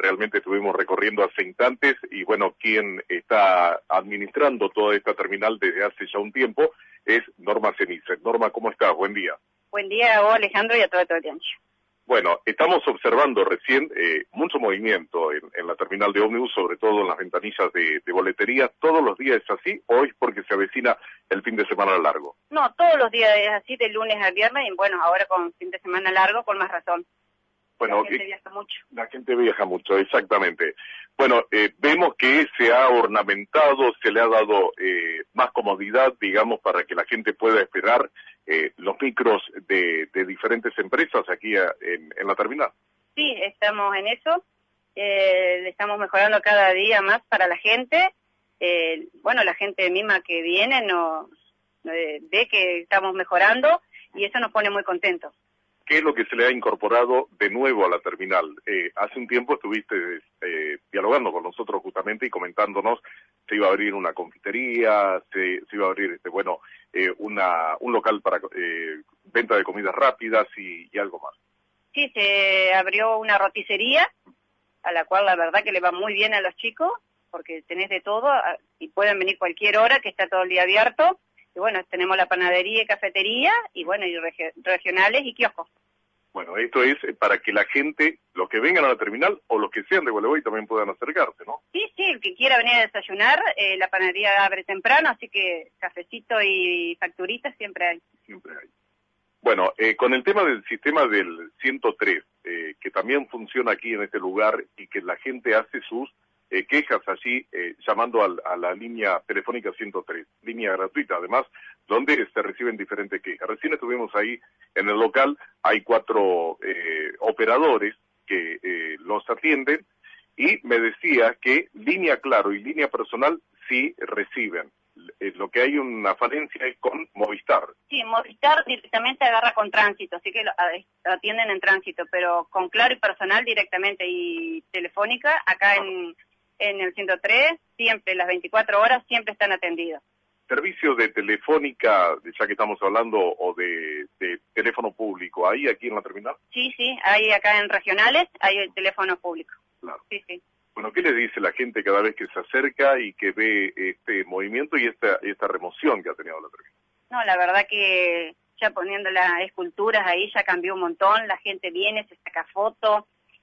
realmente estuvimos recorriendo hace instantes y bueno, quien está administrando toda esta terminal desde hace ya un tiempo es Norma Cenice. Norma, ¿cómo estás? Buen día. Buen día a vos, Alejandro, y a toda tu audiencia. Bueno, estamos observando recién mucho movimiento en la terminal de ómnibus, sobre todo en las ventanillas de boletería. ¿Todos los días es así o es porque se avecina el fin de semana largo? No, todos los días es así, de lunes a viernes, y bueno, ahora con fin de semana largo, con más razón. Bueno, la gente viaja mucho. La gente viaja mucho, exactamente. Bueno, vemos que se ha ornamentado, se le ha dado más comodidad, digamos, para que la gente pueda esperar los micros de diferentes empresas aquí en la terminal. Sí, estamos en eso, estamos mejorando cada día más para la gente. Bueno, la gente misma que viene nos ve que estamos mejorando y eso nos pone muy contentos. ¿Qué es lo que se le ha incorporado de nuevo a la terminal? Hace un tiempo estuviste dialogando con nosotros justamente y comentándonos se iba a abrir una confitería, se iba a abrir un local para venta de comidas rápidas y algo más. Sí, se abrió una roticería, a la cual la verdad que le va muy bien a los chicos, porque tenés de todo y pueden venir cualquier hora, que está todo el día abierto. Y bueno, tenemos la panadería y cafetería, y bueno, y regionales y kioscos. Bueno, esto es para que la gente, los que vengan a la terminal o los que sean de Gualeguay también puedan acercarse, ¿no? Sí, el que quiera venir a desayunar, la panadería abre temprano, así que cafecito y facturitas siempre hay. Siempre hay. Bueno, con el tema del sistema del 103, que también funciona aquí en este lugar y que la gente hace sus quejas allí llamando a la línea telefónica 103, línea gratuita además, donde se reciben diferentes quejas. Recién estuvimos ahí en el local, hay 4 operadores que los atienden y me decía que línea Claro y línea personal sí reciben. Lo que hay una falencia es con Movistar. Sí, Movistar directamente agarra con tránsito, así que lo atienden en tránsito, pero con Claro y personal directamente y telefónica, acá en el 103, siempre, las 24 horas, siempre están atendidos. ¿Servicio de telefónica, ya que estamos hablando, o de teléfono público, hay aquí en la terminal? Sí, hay acá en regionales, hay el teléfono público. Claro. Sí. Bueno, ¿qué le dice la gente cada vez que se acerca y que ve este movimiento y esta remoción que ha tenido la terminal? No, la verdad que ya poniendo las esculturas ahí ya cambió un montón, la gente viene, se saca fotos.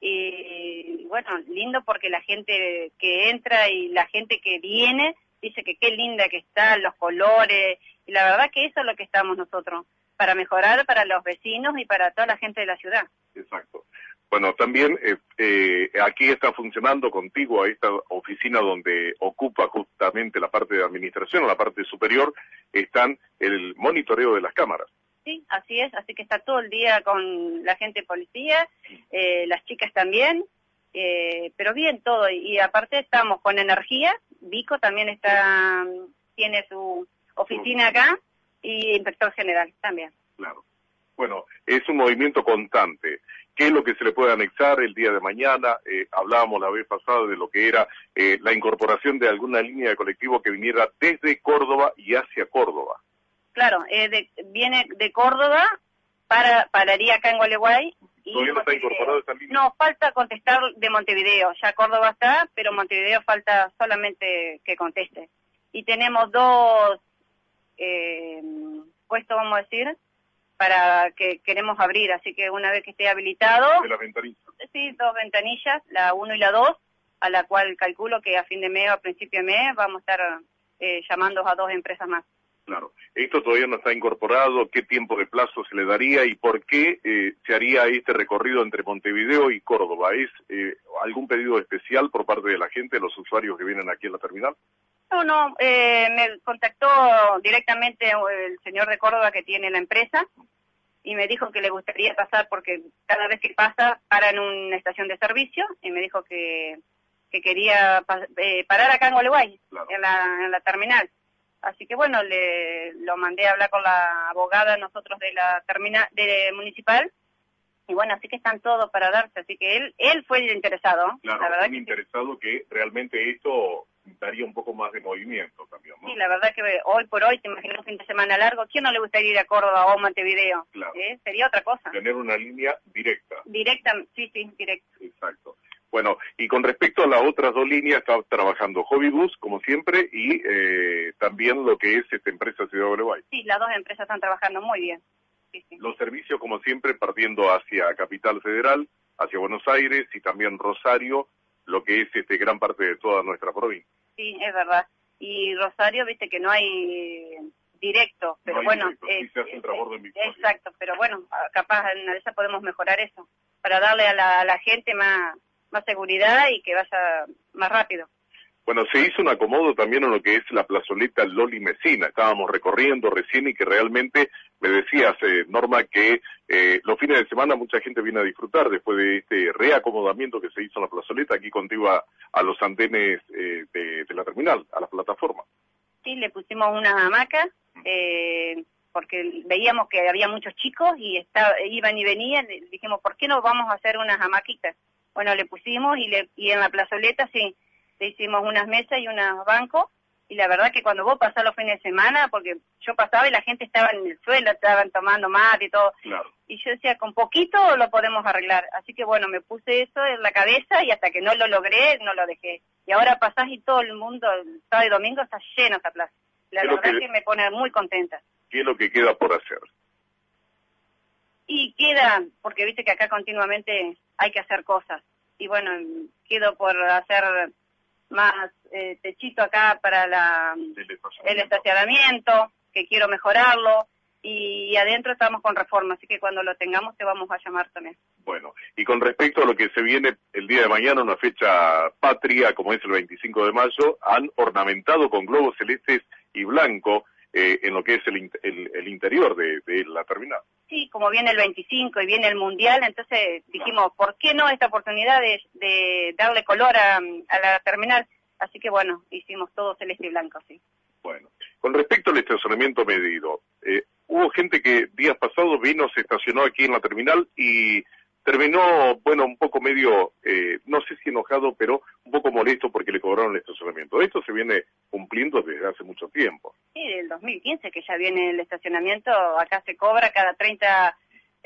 Y bueno, lindo porque la gente que entra y la gente que viene dice que qué linda que está, los colores, y la verdad que eso es lo que estamos nosotros, para mejorar para los vecinos y para toda la gente de la ciudad. Exacto. Bueno, también aquí está funcionando contigo a esta oficina donde ocupa justamente la parte de administración o la parte superior, están el monitoreo de las cámaras. Sí, así es, así que está todo el día con la gente de policía, las chicas también, pero bien todo, y aparte estamos con energía, Vico también tiene su oficina acá, y inspector general también. Claro. Bueno, es un movimiento constante. ¿Qué es lo que se le puede anexar el día de mañana? Hablábamos la vez pasada de lo que era la incorporación de alguna línea de colectivo que viniera desde Córdoba y hacia Córdoba. Claro, viene de Córdoba, pararía acá en Gualeguay. ¿Todavía no está incorporado esta línea? No, falta contestar de Montevideo. Ya Córdoba está, pero Montevideo falta solamente que conteste. Y tenemos 2 puestos, vamos a decir, para que queremos abrir. Así que una vez que esté habilitado... ¿De las ventanillas? Sí, 2 ventanillas, la 1 y la 2, a la cual calculo que a fin de mes o a principio de mes vamos a estar llamando a 2 empresas más. Claro. Esto todavía no está incorporado. ¿Qué tiempo de plazo se le daría y por qué se haría este recorrido entre Montevideo y Córdoba? ¿Es algún pedido especial por parte de la gente, de los usuarios que vienen aquí a la terminal? No, me contactó directamente el señor de Córdoba que tiene la empresa y me dijo que le gustaría pasar porque cada vez que pasa para en una estación de servicio y me dijo que quería parar acá en Gualeguay, claro, en la terminal. Así que bueno, lo mandé a hablar con la abogada nosotros de la terminal municipal y bueno, así que están todos para darse, así que él fue el interesado. Claro, la verdad un interesado que realmente esto daría un poco más de movimiento también, ¿no? Sí, la verdad que hoy por hoy, te imaginas un fin de semana largo, ¿quién no le gustaría ir a Córdoba o a Montevideo? Claro. Sería otra cosa. Tener una línea directa. Directa, sí, directa. Exacto. Bueno, y con respecto a las otras dos líneas, está trabajando Hobbybus, como siempre, y también lo que es esta empresa Ciudad Gualeguay. Sí, las dos empresas están trabajando muy bien. Sí, sí. Los servicios, como siempre, partiendo hacia Capital Federal, hacia Buenos Aires y también Rosario, lo que es gran parte de toda nuestra provincia. Sí, es verdad. Y Rosario, viste que no hay directo, pero no hay bueno, directo, sí se hace el transbordo en Victoria. Exacto, pero bueno, capaz en una de esas podemos mejorar eso, para darle a la gente más seguridad y que vaya más rápido. Bueno, se hizo un acomodo también en lo que es la plazoleta Loli Mesina. Estábamos recorriendo recién y que realmente me decías, Norma, que los fines de semana mucha gente viene a disfrutar después de este reacomodamiento que se hizo en la plazoleta aquí contigua a los andenes de la terminal, a la plataforma. Sí, le pusimos unas hamacas, porque veíamos que había muchos chicos y iban y venían, dijimos, ¿por qué no vamos a hacer unas hamaquitas? Bueno, le pusimos y en la plazoleta sí, le hicimos unas mesas y unos bancos, y la verdad que cuando vos pasás los fines de semana, porque yo pasaba y la gente estaba en el suelo, estaban tomando mate y todo, claro. Y yo decía, con poquito lo podemos arreglar, así que bueno, me puse eso en la cabeza y hasta que no lo logré, no lo dejé. Y ahora pasás y todo el mundo, el sábado y domingo, está lleno esa plaza. La verdad que me pone muy contenta. ¿Qué es lo que queda por hacer? Y queda, porque viste que acá continuamente hay que hacer cosas. Y bueno, quedo por hacer más techito acá para el estacionamiento, que quiero mejorarlo. Y adentro estamos con reforma, así que cuando lo tengamos te vamos a llamar también. Bueno, y con respecto a lo que se viene el día de mañana, una fecha patria, como es el 25 de mayo, han ornamentado con globos celestes y blanco en lo que es el interior de la terminal. Sí, como viene el 25 y viene el Mundial, entonces dijimos, ¿por qué no esta oportunidad de darle color a la terminal? Así que bueno, hicimos todo celeste y blanco, sí. Bueno, con respecto al estacionamiento medido, hubo gente que días pasados vino, se estacionó aquí en la terminal y terminó, bueno, un poco medio, no sé si enojado, pero un poco molesto porque le cobraron el estacionamiento. Esto se viene cumpliendo desde hace mucho tiempo. Sí, del 2015 que ya viene el estacionamiento, acá se cobra cada 30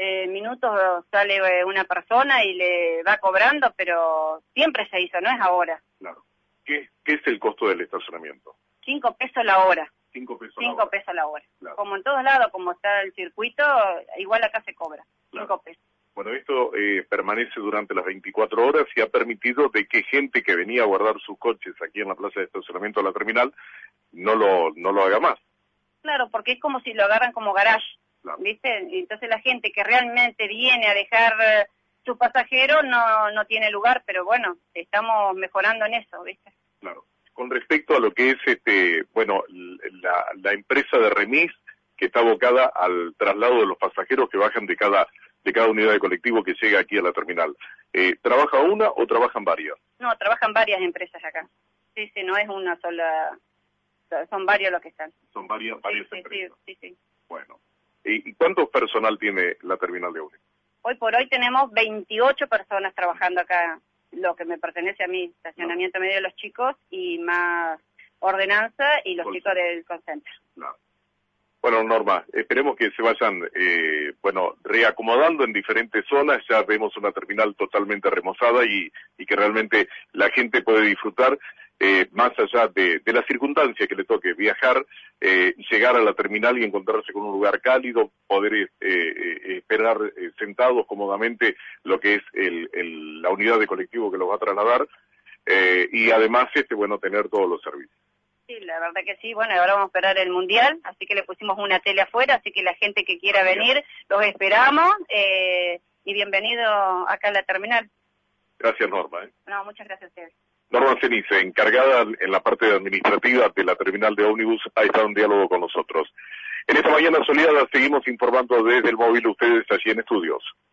minutos sale una persona y le va cobrando, pero siempre se hizo, no es ahora. Claro. ¿Qué es el costo del estacionamiento? 5 pesos la hora. 5 pesos 5 pesos la hora. Claro. Como en todos lados, como está el circuito, igual acá se cobra. 5 claro. pesos. Bueno, esto permanece durante las 24 horas y ha permitido de que gente que venía a guardar sus coches aquí en la plaza de estacionamiento de la terminal no lo haga más. Claro, porque es como si lo agarran como garage, claro. ¿Viste? Entonces la gente que realmente viene a dejar sus pasajeros no tiene lugar, pero bueno, estamos mejorando en eso, ¿viste? Claro. Con respecto a lo que es, bueno, la empresa de remis que está abocada al traslado de los pasajeros que bajan de cada unidad de colectivo que llega aquí a la terminal. ¿Trabaja una o trabajan varias? No, trabajan varias empresas acá. Sí, no es una sola, son varios los que están. Son varias empresas. Sí. Bueno. ¿Y cuánto personal tiene la terminal de ómnibus? Hoy por hoy tenemos 28 personas trabajando acá, lo que me pertenece a mí, estacionamiento medio de los chicos y más ordenanza y los chicos del call center. Claro. Bueno, Norma, esperemos que se vayan, reacomodando en diferentes zonas. Ya vemos una terminal totalmente remozada y que realmente la gente puede disfrutar, más allá de la circunstancia que le toque viajar, llegar a la terminal y encontrarse con un lugar cálido, poder esperar sentados cómodamente lo que es la unidad de colectivo que los va a trasladar, y además, tener todos los servicios. Sí, la verdad que sí. Bueno, ahora vamos a esperar el Mundial, así que le pusimos una tele afuera, así que la gente que quiera venir, los esperamos, y bienvenido acá a la terminal. Gracias, Norma. No, muchas gracias a ustedes. Norma Cenice, encargada en la parte administrativa de la terminal de ómnibus, ha estado en diálogo con nosotros. En esta mañana soleada seguimos informando desde el móvil ustedes allí en estudios.